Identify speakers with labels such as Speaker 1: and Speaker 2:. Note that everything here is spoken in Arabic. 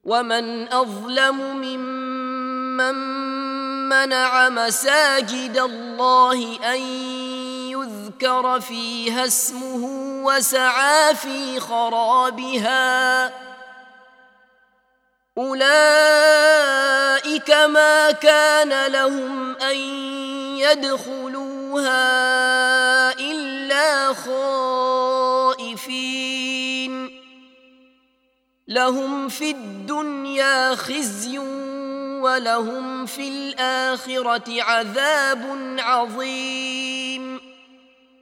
Speaker 1: ومن أظلم ممن منع مساجد الله أن يذكر فيها اسمه وسعى في خرابها أولئك ما كان لهم أن يدخلوها إلا خائفين لهم في الدنيا خزي ولهم في الآخرة عذاب عظيم